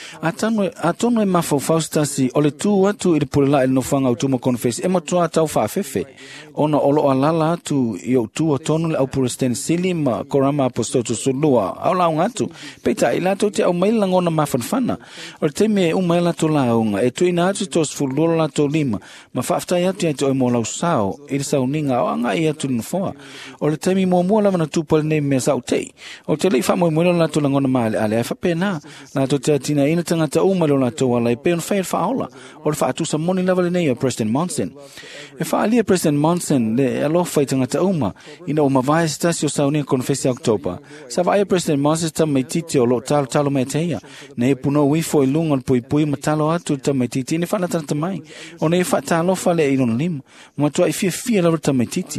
Atono e mawhau fau stasi o le tu atu i le pule la il no whanga o tumo konfesi e matua tau whaafefe. Ona olo alala atu i o tu o tonu le au puresteni sili ma korama apostotu sulua au launga atu. Peita i lato te au mai langona mawhanwhana. O le teme e umai lato launga e tu ina atu tos fulolo lato lima ma whaaftai atu i to e mo lau sao i le sau ninga o anga i atu nfoa. O le temi mua mua lava na tupale nei mea sau tei. O te lei wha moe moe lato langona maale ale e whapena. Lato te atina ina tangata uma lo lato wala e peon whaer whaola. O le wha atusa moni lava le nei a Preston Monson. E wha alia Preston Monson le alofa i tangata uma. Ina o mawai stasi o saunia konfesi Oktober. Sa vai Preston Monson ta mai titi o lo talo talo mai teia. Ne e puno wifo i lunga pui pui matalo atu ta mai titi. Ine wha tata mai. O ne e wha talofa le i lona lima. Matua i fia fia lava ta mai titi.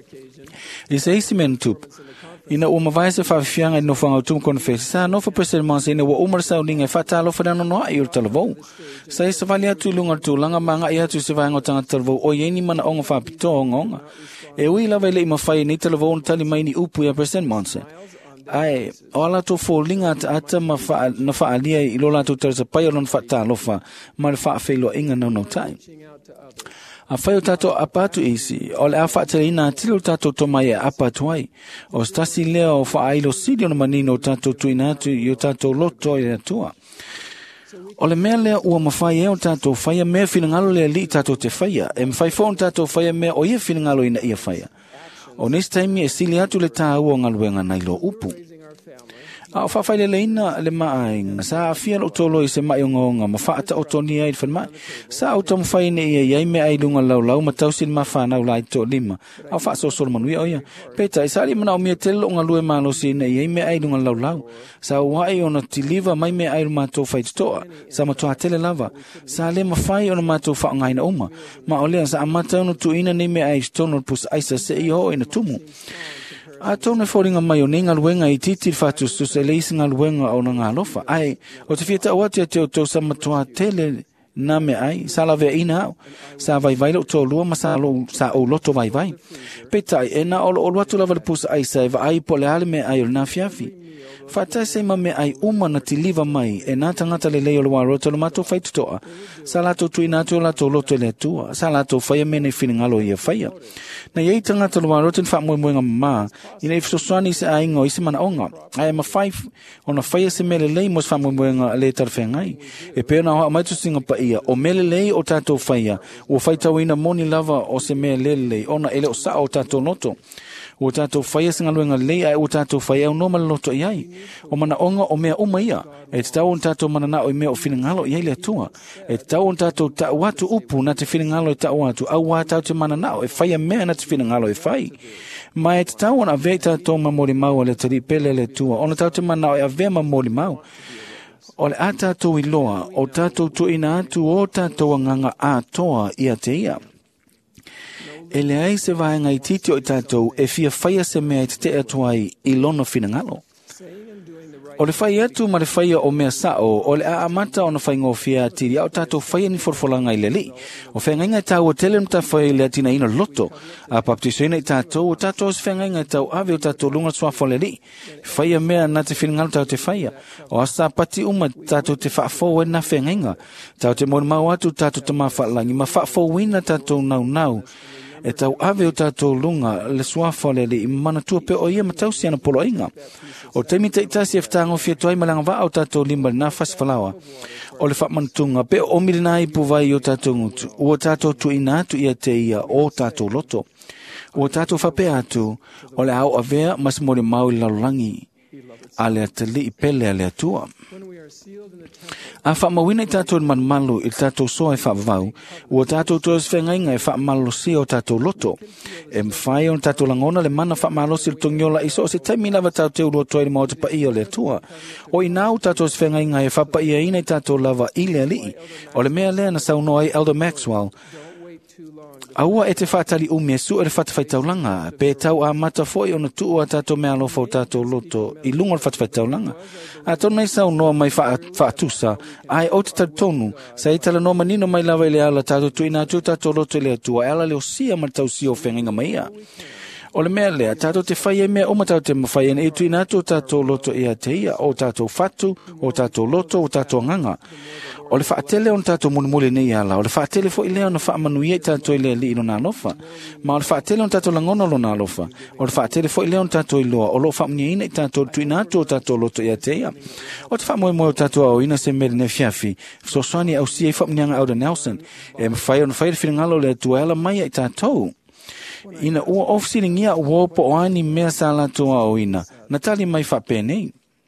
I se isi men tup. Ina o mawai se whawhianga i no whanga o tumu konfesi. Sa no fa Preston Monson ina wa umar sau ninga i wha talofa na nonoa i ur talavou. Sa i sa vali atu i lunga tu langa manga i atu se vanga o tanga talavou. O ieni mana onga whapito o ngonga. E ui lava i le i mawhai ni talavou na tali mai ni upu i Preston Monson. Ai, o ala to fo linga ta ata ma fa na fa alia i lo la to tersa pai lon fa ta lo fa ma le fa fe lo inga no no time. A fai o tato apatu isi, o le a fa te ina tilo tato to mai apatu ai. O stasi leo o fa ailo sidio na manino tato tu inatu i o tato loto i atua. O le mea lea ua mawhai e o tato whaia mea whingalo lea li tato te whaia. E mwhai fōn tato whaia mea o ia whingalo ina ia whaia. O nes taimi e sili atu le tā ua ngaluenga nai lo upu. A o whawhaile le ina le maainga. Sa a fia lo tolo i se mai o ngonga. Ma whaata o toni ai whanmai. Sa o tamu whaine ia iai me ai lunga lau lau. Ma tausin ma whanau lai to lima. A o wha so solo manui oia. Peta i sari mana o mia telo o ngalue malo si ina iai me ai lunga lau lau. Sa o wai o na tiliva mai me ai mato whaitoa. Sa matoa tele lava. Sa le ma whai o na mato wha ngaina uma. Ma o lea sa amata ono tu ina ni me ai stono pus aisa se i ho ina tumu. A tōne whoringa mai o nenga luenga i titi whatus tu se leisi ngā luenga o na ngā lofa. Ai, o te whieta awatia te o tō sa matua tele nā me ai, sa la vea ina au. Sa vai vai lo tō lua ma sa, lo, sa o loto vai vai. Petai, e nā olo olo atu lava le pusa ai sa e va ai po le ale me ai o nā fiafi. Whatai se ma me ai uma na ti liva mai e nā tangata le leo loa roto lo mato whai tutoa. Sa lato tui nātu o lato loto le atua. Sa lato whaia mene whiringalo i a whaia. Na iei tangata loa roto ni wha mwe mwenga mā. Ina i fsoswani se aingo i se mana onga. Ai ma whai o na whaia se mele lei mos wha mwe mwenga le tarwhengai. E peo na hoa maitu singa pa ia. O mele lei o tato whaia. O whai tau ina moni lava o se mele lei. Ona ele o sa o tato loto. O tātou whaia singa luenga lea e o tātou whaia o noma loto iai. O mana onga o mea uma ia. E te tau on tātou mana na o i mea o whingalo iai lea tua. E te tau on tātou ta watu upu na te whingalo i ta watu. Au wā tau te mana na o e whaia mea na te whingalo i whai. Mai e te tau on a vei tātou ma mori mau le tari pele le tua. Ona tau te mana o e a vei ma mori mau. O le a tātou i loa, o tātou tu ina atu o tātou anganga a toa ia te ia. E le ai se vaenga i titi o i tātou e fia whaia se mea i te te atuai i lono whingalo. O le whai atu ma le whaia o mea sao, o le a amata o na whai ngofia tiri au tātou whaia ni forfolanga i le li. O whengainga i tāu o tele mta whai le atina ina loto. A paptisoina i tātou, o tātou o se whengainga i tāu ave o tātou lunga suafo le li. Whaia mea na te whingalo tāu te whaia. O asa pati uma tātou te whaafo e na whengainga. Tāu te mori mau atu tātou te mawhaalangi, ma whaafo wina tātou nau nau. E tau ave o tātou lunga le suafo le li i mana tua pe o ia matau si ana polo inga. O teimi te itasi e whtango fia tuai malanga wa o tātou limba na whaswhalawa. O le whamantunga pe o mirina i puwai o tātou ngutu. O tātou tu ina atu ia te ia o tātou loto. O tātou whape atu o le au avea mas mori mau i lalulangi. A lea te li i pele a lea tua. A whamawina i tātou manmalu i tātou soa e whaavau, ua tātou toas whengainga e whaamalosi o tātou loto. E mwhai o tātou langona le mana whaamalosi o tongiola i so se taimina wa tātou rua toa i mao te paia o le tua. O i nau tātou whengainga e whapaia ina i tātou lava i lea lii. O le mea lea na saunoa i Elder Maxwell. Aua e te whaatali umi e su e le whatawhaitaulanga, pe tau a mata foi o na tuu a tātou mea lofa o tātou loto i lunga o le whatawhaitaulanga. A tonu nei sau noa mai whaatusa, ai o te tonu, sa i tala noa manino mai lawa i le ala tātou tu ina atu tātou loto i le atua, e ala leo sia ma tau si o whenginga mai ia. O le mea lea, tātou te whaia mea o matau te mawhaia e tu ina atu tātou loto i a te ia, o tātou whatu, o tātou loto, o tātou nganga. O le whaatele o tātou munumule nei ala, o le whaatele fo i leo na whaamanuia i tātou i lea li ino nā lofa. Ma o le whaatele o tātou langono lo nā lofa. O le whaatele fo i leo na tātou i loa, o lo whaamnia ina i tātou tu ina atu o tātou loto i a te ia. O te whaamoe moe o tātou au ina se mere ne fiafi, so soani au si e whaamnianga au da Nelson, e mwhai o na whaire whiringalo le atua ala mai i tātou. Ina ua ofisiringia ua po o ani mea sa la toa o ina, natali mai whapene.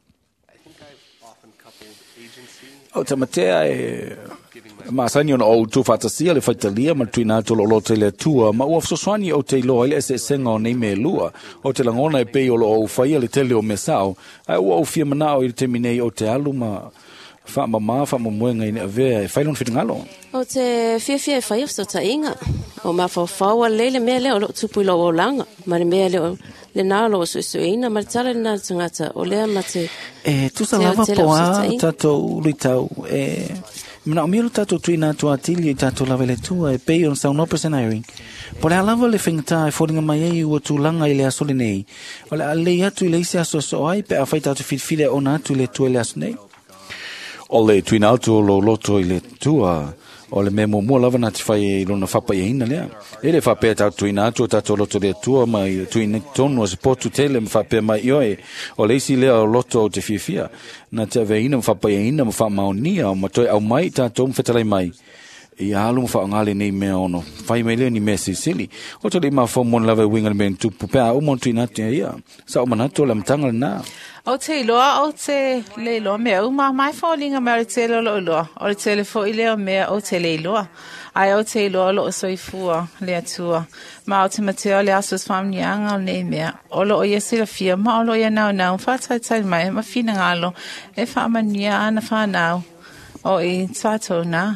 O te matea e maasani ona o tu whatasia le whaitalia ma tuina ato lo te le tua ma ua fsoswani o te iloa ile se senga o nei me lua o te langona e pei o lo o whaia le tele o mesao ai ua o fia manao i te minei o te alu ma wha mama wha mamuenga ina avea e whailon whitingalo. O te fia fia e whaia so ta inga o ma whawhaua leile mea leo lo tupu i lo o langa ma le mea leo le nalo o suisu ina ma le tala le nā tangata o lea ma te e tu sa lava poa tatou luitau e mina o mielo tatou tuina tua atili i tatou lava le tua e pei on saunau percent airing po le alava le whengata e whoringa mai ei ua tūlanga i le aso le nei o le alei atu i le isi aso so ai pe a whai tatou whitwhile o na atu i le tua i le aso nei o le tuina atu o lo loto i le tua o le memo mua lava na te whai i lona whapa i ina lea. E le whapea tau tuina atu o tātou loto lea tua mai tuina tonu o se potu tele ma whapea mai ioe o le isi lea o loto o te whiawhia. Na te ave ina ma whapa i ina ma whamaonia o matoi au mai tātou mwhetalai mai. I alu ma whaangale nei mea ono. Whai mai lea ni mea sisili. O tali ma whaumon lava winga le mea tupu pea o mon tuina atu ia. Sa o manatu la mtanga le nā. O te iloa, o te le iloa mea uma, mai whaolinga mea o te lo iloa. O le tele fo i leo mea o te le iloa. Ai o te iloa lo o soifua le atua. Ma o te mateo le asos whamnianga o nei mea. O lo o ia sila fia, ma o lo ia nau nau. Whātai tai mai, ma whina ngalo. E whaamania ana whanau. O i tātou nā.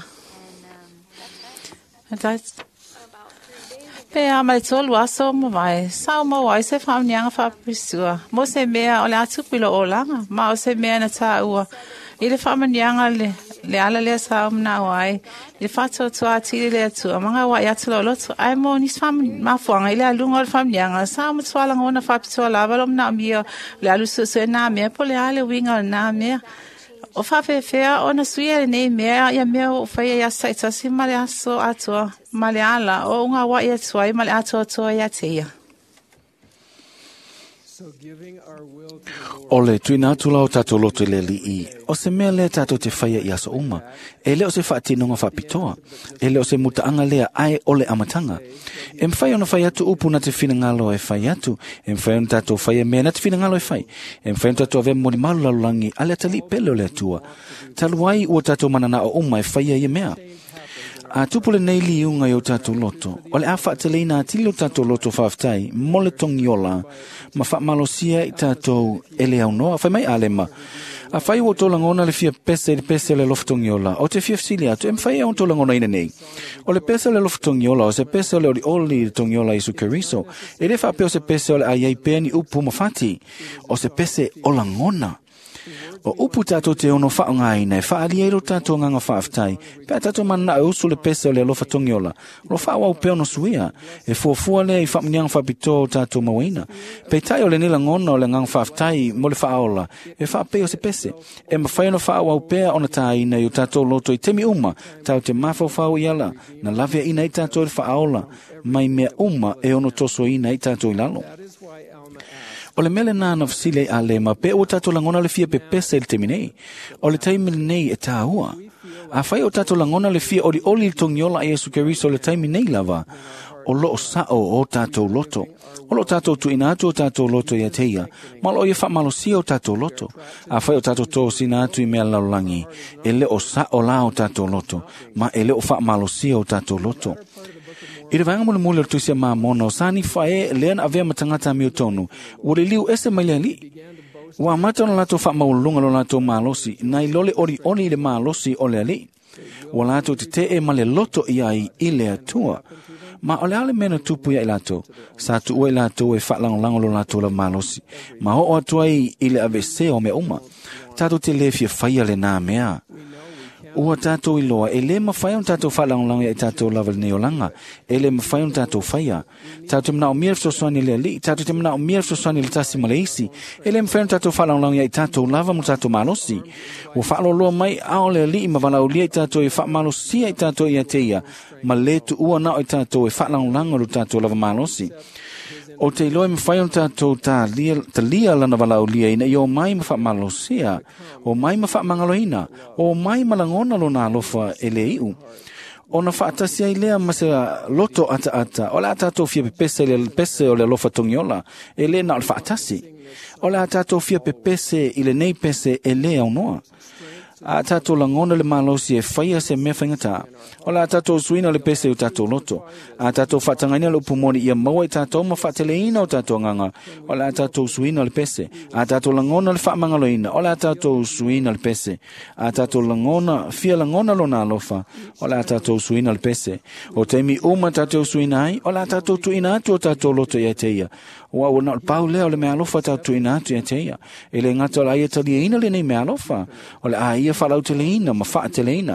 That's Pea mai tolu aso mo vai. Sao mo vai se whaamnianga whaprisua. Mo se mea o le atupilo o langa. Ma o se mea na tā ua. I le whaamnianga le, le ala lea sao mna wai. I le whato tua atiri lea tua. Manga wa i atula o loto. Ai mo nis whaamfuanga i le alunga o le whaamnianga. Sao mo tua langa ona whapitua lava lo mna mia. Le alu susu e nā mea. Po le ale winga o nā mea. O whawhewhea o na suia nei mea ia mea o whaia ia saitasi ma le aso atua ma le ala o unga wa ia tuai ma le ato atua ia te ia. So giving our will to the Lord. O le tuina tula o tatou loto le li'i, o se mea lea tatou te whaia i aso uma, e leo se whaatinonga whapitoa, e leo se mutaanga lea ai o le amatanga. E mwhai ona whai atu upu na te whina ngalo e whai atu, e mwhai ona tatou whai e mea na te whina ngalo e whai, e mwhai ona tatou ave mori malu lalulangi, ale atali pele o le atua, taluai ua tatou manana o uma e whai e mea. A tupule nei li unga i o tatou loto, o le a whaateleina atili o tatou loto whaftai, mole tongiola, ma whaamalosia i tatou ele au noa, whai mai alema. A whai o tolangona le fia pese le pese le loftongiola, o te fia fsili atu, e mwhai au tolangona ina nei. O le pese le loftongiola, o se pese le ori oli le tongiola isu keriso, e le whapeo se pese o le aiai peni upu mawhati, o se pese o langona. O upu tatou te ono whaonga ina e whaali eiro tatou nganga whaaftai, pēr tatou mana e usu le pese o le alofa tongiola, lo whawa upeo no suia, e fuafua lea i whamniang whapito tatou mawaina. Pei tai o le nila ngona o le nganga whaaftai mo le whaola, e whaapeo se pese, e mawhai no whawa upea ona ta ina i o tatou loto i temi uma, tau te mawhau whau iala, na lavea ina i tatou i whaola, mai mea uma e ono toso ina i tatou i lalo. That is why Alma asked. O le mele nā na fasile a le ma pe o tatou langona le fia pe pese le teminei. O le taimi nei e tā ua. A whai o tatou langona le fia o li oli tongiola a Yesu Keriso le taimi nei lava. O lo o sao o tatou loto. O lo tatou tu ina atu o tatou loto i ateia. Ma lo i wha malosia o tatou loto. A whai o tatou tō sina atu i mea laulangi. E le o sao la o tatou loto. Ma e le o wha malosia o tatou loto. I le vanga mule mule tuisia maa mona o sani whae leana avea matangata mi o tonu. Ua le liu ese mai lea li. Ua mata ona lato wha maulunga lo lato maalosi. Nai lole ori ori le maalosi o lea li. Ua lato te te e ma le loto i ai i lea tua. Ma ole ale mena tupu ia i lato. Sa tu ua i lato e wha lango lango lo lato la maalosi. Ma ho o atuai i le avese o me uma. Tato te le fia whaia le nā mea. Ua tatou i loa, e le mawhai on tatou whalangolango i tatou lava le neolanga, e le mawhai on tatou whaia. Tatou te mna o mia fsoswani le li, tatou te mna o mia fsoswani le tasi maleisi, e le mawhai on tatou whalangolango i tatou lava mo tatou malosi. Ua whaalo loa mai ao le li i mawala o lia i tatou i whamalosia i tatou i ateia, ma le tu ua nao i tatou i whalangolango lo tatou lava malosi. O te loe mwhai on tatou ta lia, ta lia lana wala o lia ina i o mai ma whamalosia, o mai ma whamangaloina, o mai malangona lo nā lofa e le iu. O na whaatasia i lea ma se loto ata ata, o le atatou fia pe pese le pese o le lofa tongiola, e le na o le whaatasi. O le atatou fia pe pese i le nei pese e le au noa. A tatou langona le malosi e whaia se mea whaingata. O la tatou suina le pese o tatou loto. A tatou whatangaina le upumoni ia maua i tatou ma whateleina o tatou nganga. O la tatou suina le pese. A tatou langona le whaamangaloina. O la tatou suina le pese. A tatou langona, fia langona lo nā lofa. O la tatou suina le pese. O teimi uma tatou suina ai. O la tatou tuina atu o tatou loto i ateia. Wa wana o pau lea o le mea alofa tatou tuina atu i ateia. E le ngata o la ia talieina le nei mea alofa. O le a ia whalau teleina, ma wha teleina.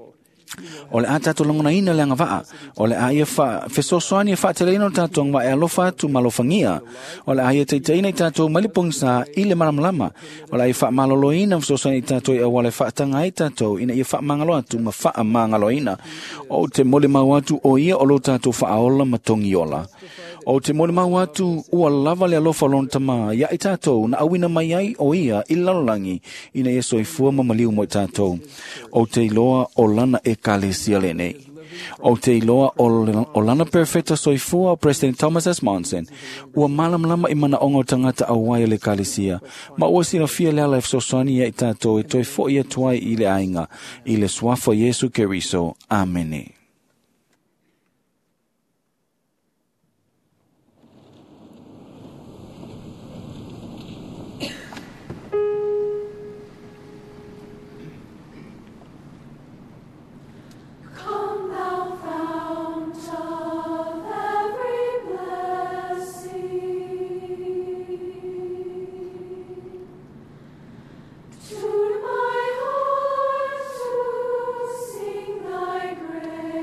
O le a tatou langona ina le anga waa. O le a ia wha, fesosoani e wha teleina o tatou ngwa e alofa atu malofangia. O le a ia teiteina i tatou malipongsa i le malamalama. O le a ia wha maloloina fesosoani i tatou i awale wha tanga i tatou ina ia wha mangalo atu ma wha mangaloina. O te mole mau atu o ia o lo tatou wha aola matongi ola. O te mole mau atu ua lava le alofa lon tama ia i tātou na awina mai ai o ia i lalolangi ina ia soifua mamaliu mo i tātou. O te iloa o lana e kālesia le nei. O te iloa o, o lana perfecta soifua o President Thomas S. Monson ua malamalama i mana ongo tangata a waia le kālesia. Ma ua sina fia lea la efsosani ia i tātou e toi fo ia tuai i le ainga i le swafa Yesu Keriso. Amene. Tune my heart to sing thy grace.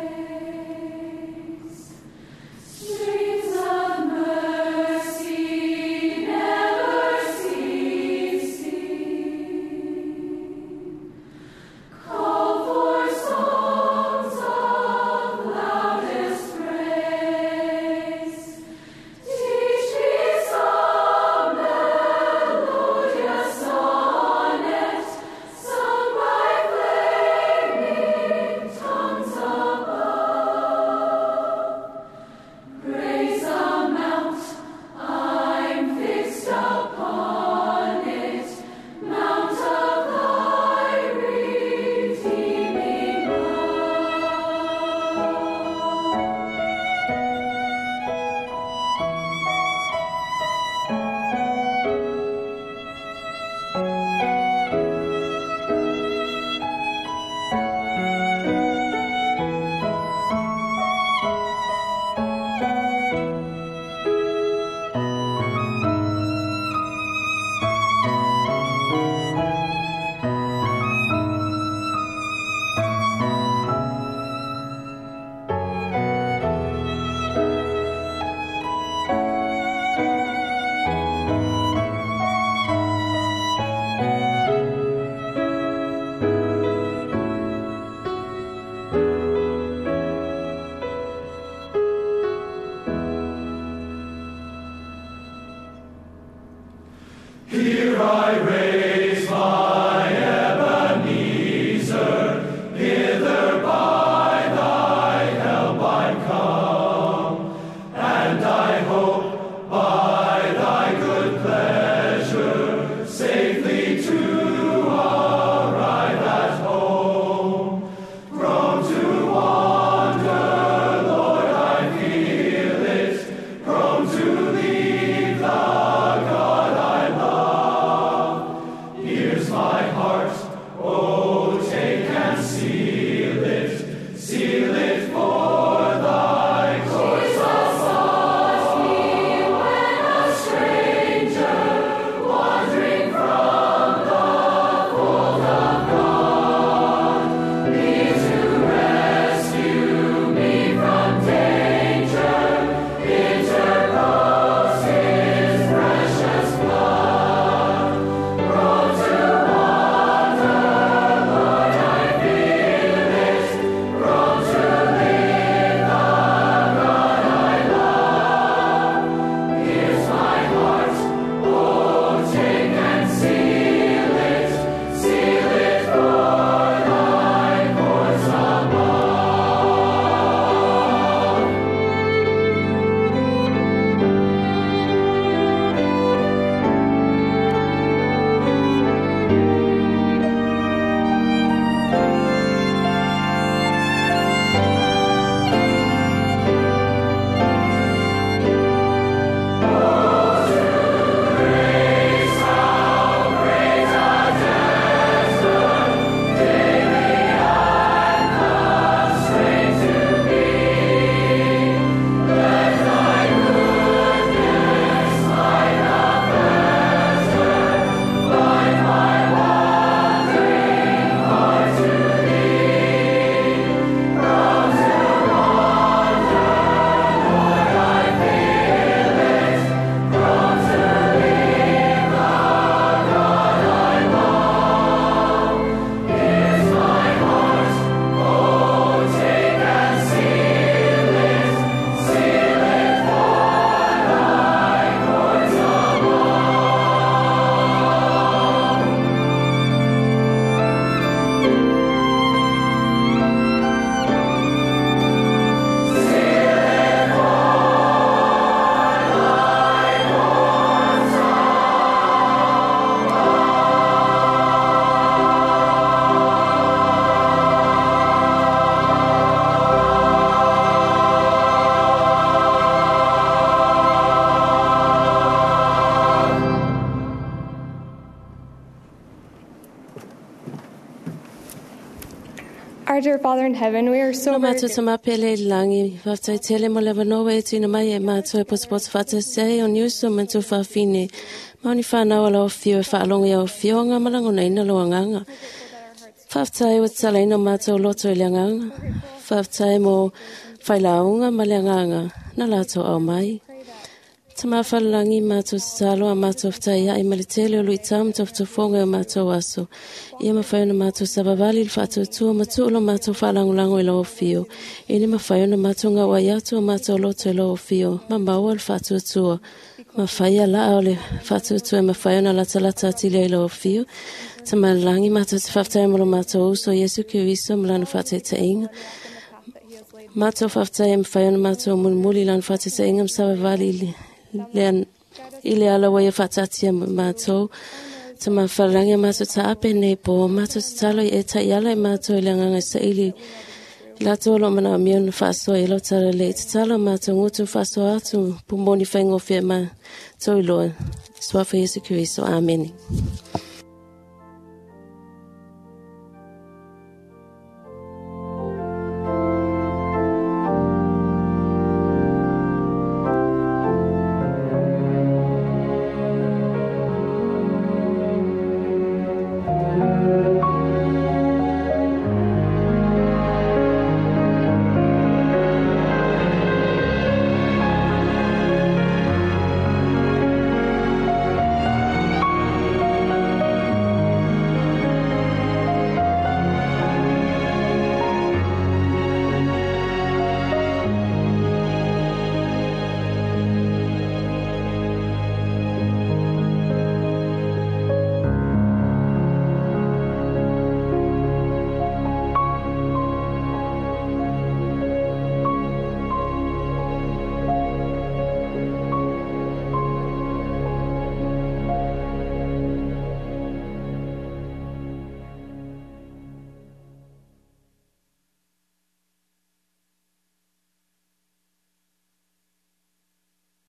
Our dear Father in heaven, we are so No very matter to my pele langi, waftai tele mo leva no e tina mai e mato e pos pos fata sei on yuso mento fa fine. Mauni fa na wala o fio e fa alonga ya o fio nga malango na ina loa nganga. Waftai wat sala ina mato loto e lianganga. Waftai mo whailaunga ma lianganga na lato au mai. Tama whalangi mato salo a mato whtai ia i malitele o lui tam tof to fonga o mato waso. Ia mawhaiona mato sabavali il fato tua matu ulo mato whalangulango i loo fio. Ini mawhaiona mato nga waiato o mato loto i loo fio. Mambawa il fato tua. Mawhaia la o le fato tua e mawhaiona lata lata atile i loo fio. Tama langi mato te whaftai mo lo mato uso Yesu Kiriso mlano whate te inga. Mato whaftai e mawhaiona mato mulmuli lano whate te inga msabavali li. Lean ile ala waya fatatia mato tama falangia mato ta ape nei po mato talo e ta yala mato ile nganga sa ili la tolo mana mion faso e lo tara le talo mato ngutu faso atu pumboni fengo fe ma to ilo swafa Yesu Kristo amen.